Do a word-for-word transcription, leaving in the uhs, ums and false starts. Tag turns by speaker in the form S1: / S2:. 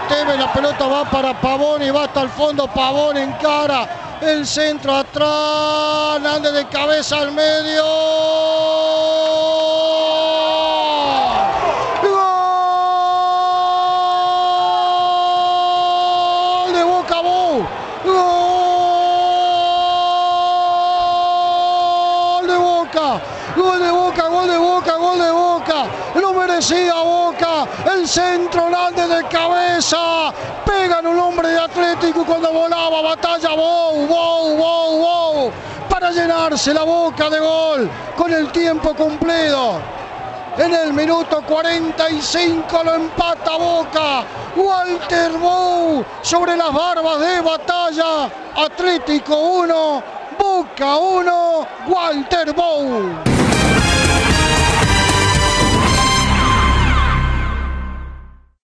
S1: Tevez, la pelota va para Pavón y va hasta el fondo. Pavón encara el centro atrás, Nández de cabeza al medio. ¡Gol de Boca! ¡Gol! ¡Gol de Boca! ¡Gol de Boca! ¡Gol de Boca! ¡Gol de Boca! Lo merecía Boca. El centro, Nández de cabeza. Pegan un hombre de Atlético cuando volaba. Batalla, wow, wow, wow, wow. Para llenarse la boca de gol con el tiempo cumplido. En el minuto cuarenta y cinco lo empata Boca. Walter Bou sobre las barbas de Batalla. Atlético uno, Boca uno, Walter Bou.